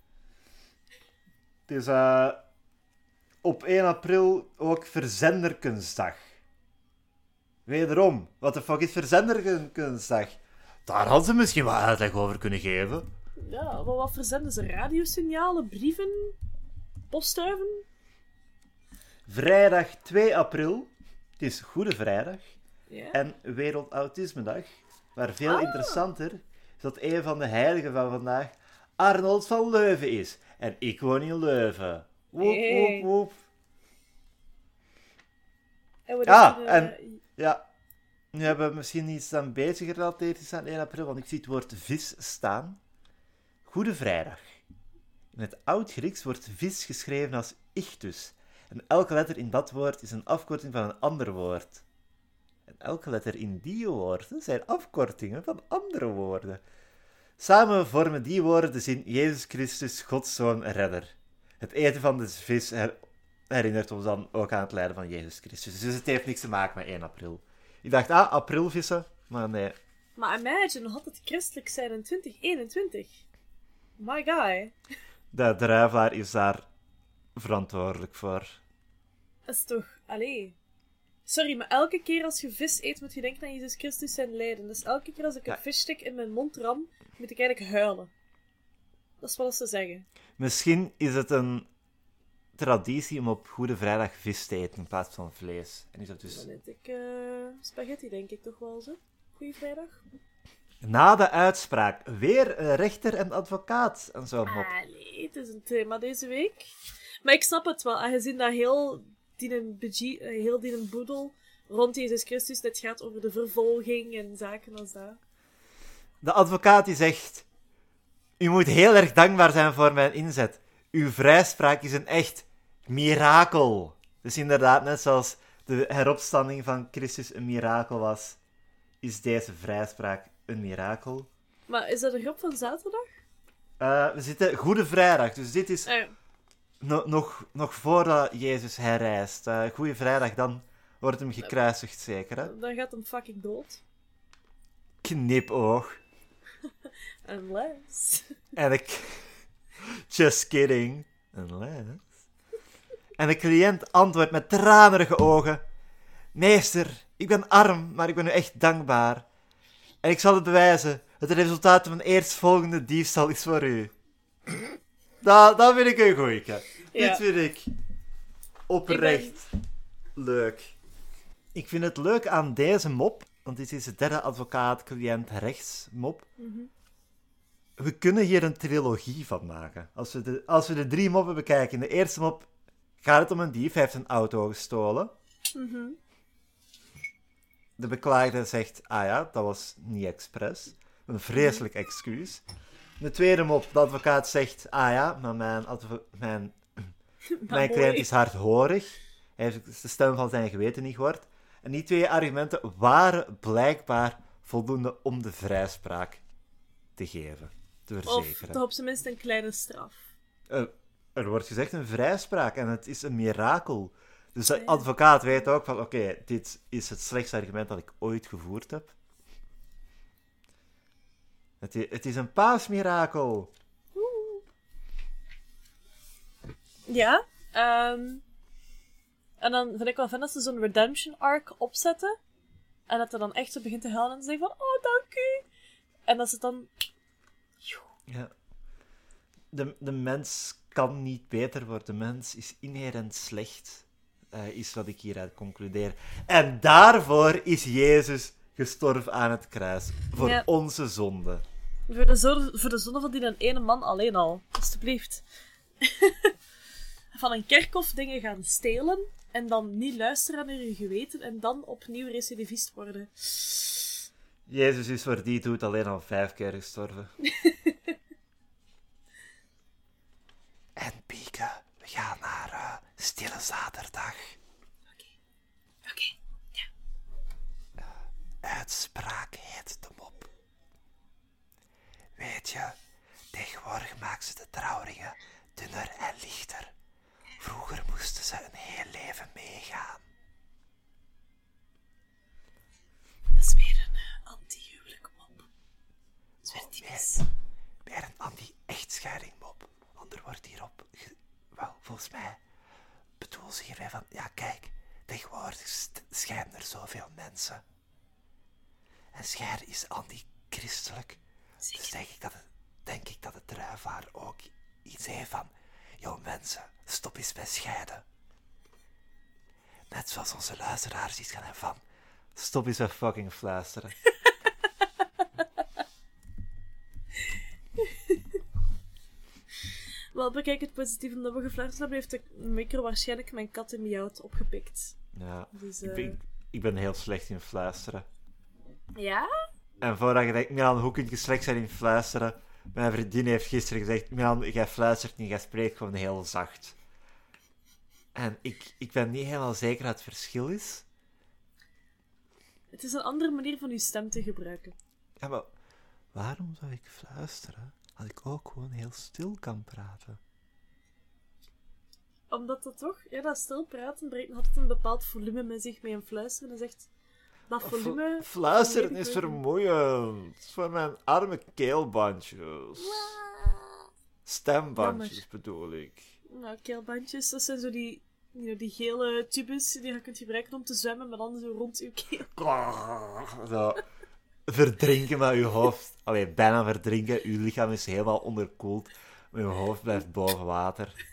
Het is op 1 april ook Verzenderkunstdag. Wederom, wat de fuck is Verzenderkunstdag? Daar hadden ze misschien wat uitleg over kunnen geven. Ja, maar wat verzenden ze? Radiosignalen, brieven, postduiven? Vrijdag 2 april, het is Goede Vrijdag, Ja. en Wereldautismedag. Maar veel interessanter is dat een van de heiligen van vandaag Arnold van Leuven is. En ik woon in Leuven. Woep, woep, woep. Ja, nu hebben we misschien iets aan beetje gerelateerd is aan 1 april, want ik zie het woord vis staan. Goede Vrijdag. In het Oud-Grieks wordt vis geschreven als ichthus. En elke letter in dat woord is een afkorting van een ander woord. En elke letter in die woorden zijn afkortingen van andere woorden. Samen vormen die woorden de zin Jezus Christus, Gods Zoon, Redder. Het eten van de vis herinnert ons dan ook aan het lijden van Jezus Christus. Dus het heeft niks te maken met 1 april. Ik dacht, aprilvissen, maar nee. Maar imagine, nog altijd christelijk zijn in 2021. My guy. De druivelaar is daar verantwoordelijk voor. Dat is toch... Allee. Sorry, maar elke keer als je vis eet, moet je denken aan Jezus Christus zijn lijden. Dus elke keer als ik een visstick in mijn mond ram, moet ik eigenlijk huilen. Dat is wat ze zeggen. Misschien is het een traditie om op Goede Vrijdag vis te eten in plaats van vlees. En is dat dus... Dan eet ik spaghetti, denk ik toch wel zo. Goeie vrijdag. Na de uitspraak weer een rechter en advocaat en zo. Nee, het is een thema deze week. Maar ik snap het wel, aangezien dat heel die boedel rond Jezus Christus, dat gaat over de vervolging en zaken als dat. De advocaat die zegt: u moet heel erg dankbaar zijn voor mijn inzet. Uw vrijspraak is een echt mirakel. Dus inderdaad, net zoals de heropstanding van Christus een mirakel was, is deze vrijspraak een mirakel. Maar is dat een grap van zaterdag? We zitten Goede Vrijdag, dus dit is nog voordat Jezus herrijst. Goede Vrijdag, dan wordt hem gekruisigd zeker, hè? Dan gaat hem fucking dood. Knipoog. Unless. En just kidding. Unless. En de cliënt antwoordt met tranerige ogen: meester, ik ben arm, maar ik ben u echt dankbaar. En ik zal het bewijzen. Het resultaat van mijn eerstvolgende diefstal is voor u. Dat vind ik een goeie. Ja. Dit vind ik oprecht leuk. Ik vind het leuk aan deze mop, want dit is de derde advocaat-cliënt-rechts mop. Mm-hmm. We kunnen hier een trilogie van maken. Als we de 3 moppen bekijken. In de eerste mop gaat het om een dief. Hij heeft een auto gestolen. Mm-hmm. De beklaagde zegt, dat was niet expres. Een vreselijk excuus. De tweede mop, de advocaat zegt, maar mijn cliënt is hardhorig. Hij heeft de stem van zijn geweten niet gehoord. En die 2 argumenten waren blijkbaar voldoende om de vrijspraak te geven. Te verzekeren. Of toch op zijn minst een kleine straf. Er wordt gezegd een vrijspraak en het is een mirakel. Dus de advocaat weet ook van, oké, dit is het slechtste argument dat ik ooit gevoerd heb. Het is een paasmirakel. Ja. En dan vind ik wel fijn dat ze zo'n redemption arc opzetten. En dat er dan echt zo begint te huilen en ze zeggen van, oh, dank u. En dat ze dan... Ja. De mens kan niet beter worden. De mens is inherent slecht. Is wat ik hieruit concludeer. En daarvoor is Jezus gestorven aan het kruis. Voor onze zonde. Voor de zonde van die ene man alleen al. Alsjeblieft. Van een kerkhof dingen gaan stelen. En dan niet luisteren naar je geweten. En dan opnieuw recidivist worden. Jezus is voor die doet alleen al 5 keer gestorven. En Pieke, we gaan naar Stille Zaterdag. Oké. Ja. Uitspraak heet de mop. Weet je, tegenwoordig maken ze de trouwringen dunner en lichter. Vroeger moesten ze een heel leven meegaan. Dat is weer een anti-huwelijk mop. Dat is weer typisch. Meer een anti-echtscheiding mop. Want er wordt hierop... Wel, volgens mij bedoel ze hiermee van... Ja, kijk, tegenwoordig scheiden er zoveel mensen. En scheiden is anti-christelijk. Dus denk ik dat de druivaar ook iets heeft van... Yo mensen, stop eens met scheiden. Net zoals onze luisteraars iets gaan hebben van... Stop eens met fucking fluisteren. Wel, bekijk het positieve dat we gefluisterd hebben, heeft de micro waarschijnlijk mijn kat in miauwt opgepikt. Ja, Dus, ik ben heel slecht in fluisteren. Ja? En voordat je denkt, Milan, hoe kun je slecht zijn in fluisteren? Mijn vriendin heeft gisteren gezegd, Milan, jij fluistert niet, jij spreekt gewoon heel zacht. En ik ben niet helemaal zeker wat het verschil is. Het is een andere manier van uw stem te gebruiken. Ja, maar waarom zou ik fluisteren als ik ook gewoon heel stil kan praten? Omdat dat toch, ja, dat stil praten brengt nog altijd een bepaald volume met zich mee en fluisteren. Dat is echt dat volume... Fluisteren is vermoeiend. Voor mijn arme keelbandjes. Stembandjes bedoel ik. Nou, keelbandjes, dat zijn zo die gele tubes die je kunt gebruiken om te zwemmen, maar dan zo rond je keel. Zo. Verdrinken met je hoofd. Allee, bijna verdrinken. Uw lichaam is helemaal onderkoeld. Maar je hoofd blijft boven water.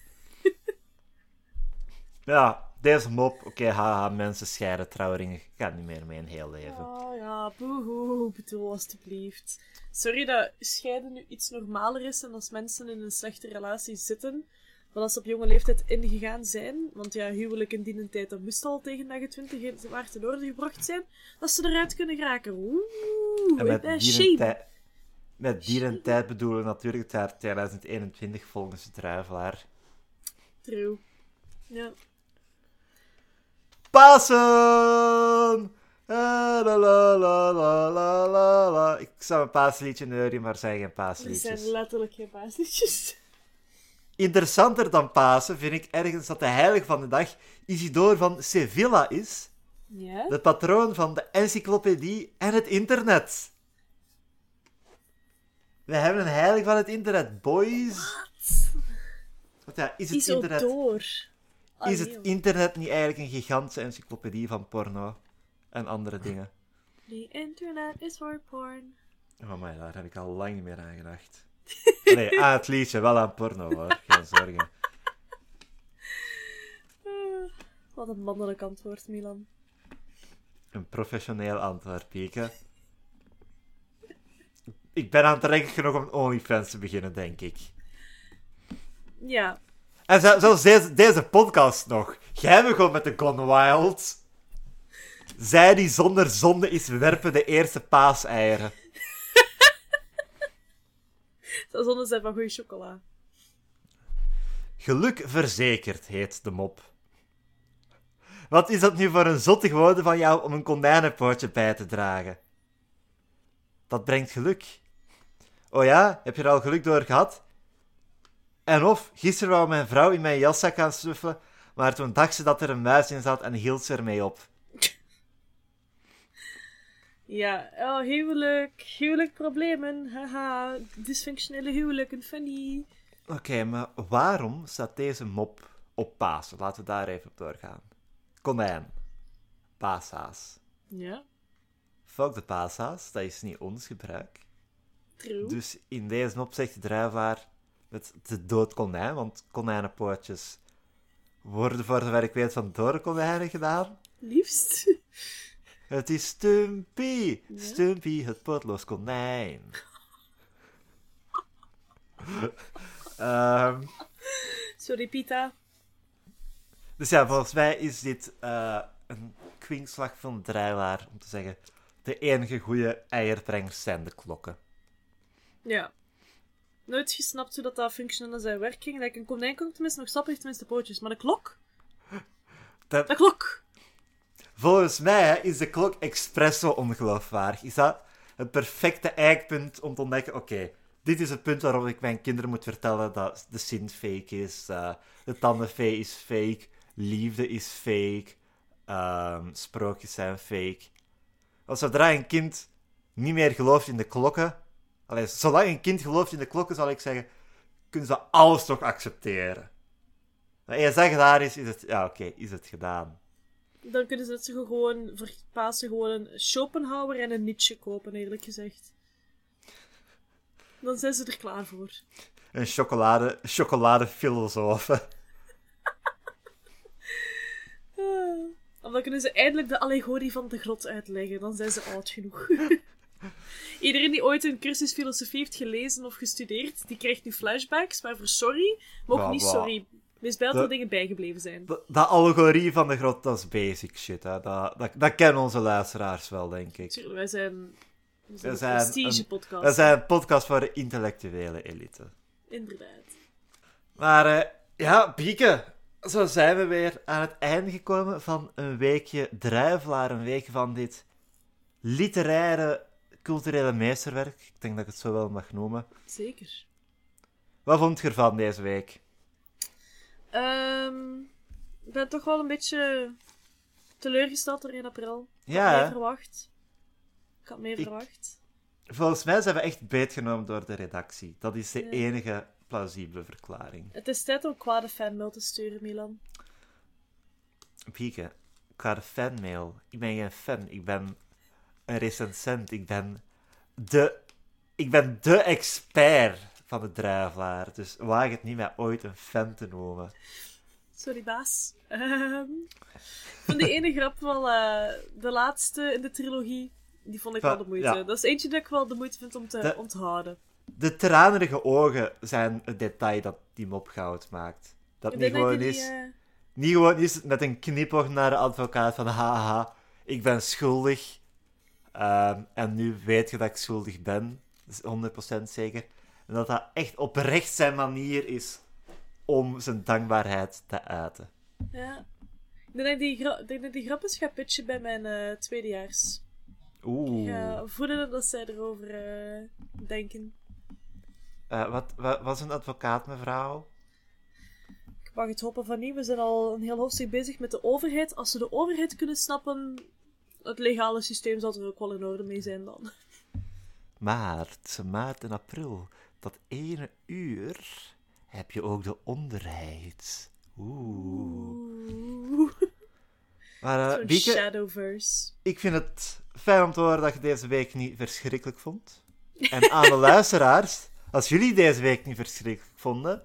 Ja, deze mop. Oké, haha, mensen scheiden trouwringen. Gaat niet meer mee een heel leven. Oh ja, boehoe, bedoel alstublieft. Sorry dat scheiden nu iets normaler is en als mensen in een slechte relatie zitten, maar als ze op jonge leeftijd ingegaan zijn, want ja, huwelijk in die tijd, dat moest al tegen dat je 20 waar ten orde gebracht zijn, dat ze eruit kunnen geraken. Oeh, en met die en tijd bedoelen we natuurlijk het jaar 2021 volgens de druivelaar. True. Ja. Pasen! La, la, la, la, la, la, la. Ik zou een paasliedje neuren, maar zijn geen Er paasliedjes. zijn letterlijk geen paasliedjes. Interessanter dan Pasen vind ik ergens dat de heilige van de dag Isidore van Sevilla is. Ja? De patroon van de encyclopedie en het internet. We hebben een heilige van het internet, boys. Want ja, is het internet niet eigenlijk een gigantische encyclopedie van porno en andere dingen? The internet is for porn. Oh my, daar heb ik al lang niet meer aan gedacht. Nee, aan het liedje, wel aan porno hoor. Geen zorgen. Wat een mannelijk antwoord, Milan. Een professioneel antwoord, Pieke. Ik ben aan het rekken genoeg om OnlyFans te beginnen, denk ik. Ja. En zelfs deze podcast nog. Jij begon met de Gone Wild. Zij die zonder zonde is, werpen de eerste paaseieren. Dat zonde zijn van goede chocola. Geluk verzekerd heet de mop. Wat is dat nu voor een zotte gewoonte van jou om een konijnenpootje bij te dragen? Dat brengt geluk. Oh ja, heb je er al geluk door gehad? En of, gisteren wou mijn vrouw in mijn jaszak gaan snuffelen, maar toen dacht ze dat er een muis in zat en hield ze ermee op. Ja, oh, huwelijkproblemen. Haha, dysfunctionele huwelijken, funny. Oké, maar waarom staat deze mop op Pasen? Laten we daar even op doorgaan. Konijn. Paashaas. Ja. Fuck de paashaas, dat is niet ons gebruik. True. Dus in deze mop zegt de druivaar met de dood konijn, want konijnenpootjes worden voor zover ik weet van dode konijnen gedaan. Liefst. Het is Stumpy. Ja? Stumpy, het pootloos konijn. Sorry, Pita. Dus ja, volgens mij is dit een kwinkslag van de druivaar om te zeggen, de enige goede eierbrengers zijn de klokken. Ja. Nooit gesnapt hoe dat functioneel in zijn werk ging. Like, een konijn kon tenminste nog stappen, heeft tenminste pootjes. Maar de klok? De klok! Volgens mij is de klok expres zo ongeloofwaardig. Is dat het perfecte eikpunt om te ontdekken, oké, dit is het punt waarop ik mijn kinderen moet vertellen dat de Sint fake is, de tandenfee is fake, liefde is fake, sprookjes zijn fake. Want zodra een kind niet meer gelooft in de klokken, zolang een kind gelooft in de klokken, zal ik zeggen, kunnen ze alles toch accepteren. Als dat gedaan is het, ja oké, is het gedaan. Dan kunnen ze gewoon voor Pasen gewoon een Schopenhauer en een Nietzsche kopen, eerlijk gezegd. Dan zijn ze er klaar voor. Een chocoladefilosoof. Dan kunnen ze eindelijk de allegorie van de grot uitleggen. Dan zijn ze oud genoeg. Iedereen die ooit een cursus filosofie heeft gelezen of gestudeerd, die krijgt nu flashbacks. Maar voor sorry, mocht niet sorry. Wees blij dat er dingen bijgebleven zijn. Dat allegorie van de grot, dat is basic shit. Hè. Dat kennen onze luisteraars wel, denk ik. Tuurlijk, wij zijn een prestige-podcast. Wij zijn een podcast voor de intellectuele elite. Inderdaad. Maar ja, Bieke, zo zijn we weer aan het einde gekomen van een weekje Druivelaar. Een week van dit literaire, culturele meesterwerk. Ik denk dat ik het zo wel mag noemen. Zeker. Wat vond je ervan deze week? Ik ben toch wel een beetje teleurgesteld door 1 april. Ik Ja, had meer verwacht. Ik had meer verwacht. Volgens mij zijn we echt beetgenomen door de redactie. Dat is de enige plausibele verklaring. Het is tijd om kwade fanmail te sturen, Milan. Pieke, kwade fanmail. Ik ben geen fan. Ik ben een recensent. Ik ben de expert van de Druivelaar. Dus waag het niet mij ooit een fan te noemen. Sorry, baas. Van die ene grap wel, de laatste in de trilogie, die vond ik wel de moeite. Ja. Dat is eentje dat ik wel de moeite vind om te onthouden. De tranerige ogen zijn het detail dat die mop goud maakt. Dat niet gewoon is... Niet gewoon is met een knipoog naar de advocaat van haha, ik ben schuldig. En nu weet je dat ik schuldig ben. Dat is 100% zeker. En dat dat echt oprecht zijn manier is om zijn dankbaarheid te uiten. Ja. Ik denk dat die grap eens gaat pitchen bij mijn tweedejaars. Oeh. Ik ga voelen dat zij erover denken. Wat was een advocaat, mevrouw? Ik mag het hopen van niet. We zijn al een heel hoofdstuk bezig met de overheid. Als ze de overheid kunnen snappen, het legale systeem zal er ook wel in orde mee zijn dan. Maart en april, dat 1 uur, heb je ook de onderheid. Oeh. Maar Zo'n Bieke, Shadowverse. ik vind het fijn om te horen dat je deze week niet verschrikkelijk vond. En aan de luisteraars, als jullie deze week niet verschrikkelijk vonden,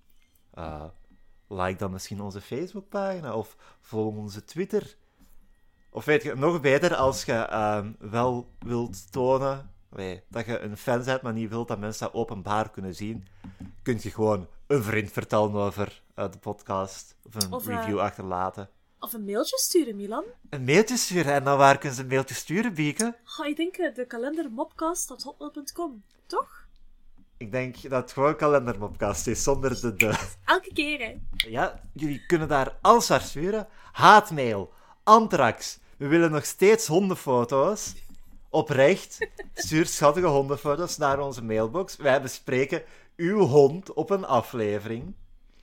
like dan misschien onze Facebookpagina of volg onze Twitter. Of weet je, nog beter, als je wel wilt tonen dat je een fan bent, maar niet wilt dat mensen dat openbaar kunnen zien, kun je gewoon een vriend vertellen over de podcast of een review achterlaten. Of een mailtje sturen, Milan. Een mailtje sturen? En dan waar kunnen ze een mailtje sturen, Bieke? Ik denk de kalendermopcast.hotmail.com, toch? Ik denk dat het gewoon kalendermopcast is, zonder de. Elke keer, hè. Ja, jullie kunnen daar alles naar sturen. Haatmail, anthrax. We willen nog steeds hondenfoto's. Oprecht, stuur schattige hondenfoto's naar onze mailbox. Wij bespreken uw hond op een aflevering.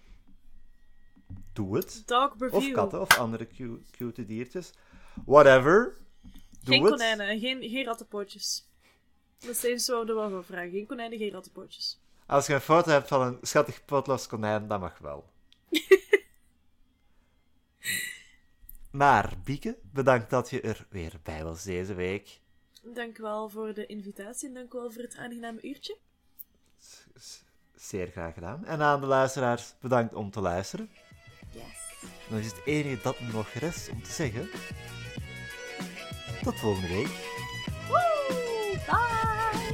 Doe het. Dog review. Of katten, of andere cute diertjes. Whatever. Doe geen het. konijnen, geen rattenpootjes. Dat is het enige wat we wel gaan vragen. Geen konijnen, geen rattenpootjes. Als je een foto hebt van een schattig potloos konijn, dat mag wel. Maar, Bieke, bedankt dat je er weer bij was deze week. Dank u wel voor de invitatie en dank u wel voor het aangename uurtje. Zeer graag gedaan. En aan de luisteraars, bedankt om te luisteren. Yes. Dan is het enige dat me nog rest om te zeggen. Tot volgende week. Woo! Bye!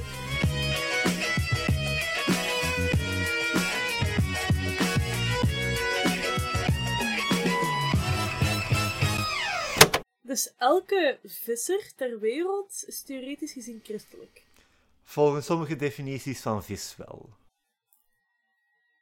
Dus elke visser ter wereld is theoretisch gezien christelijk. Volgens sommige definities van vis wel.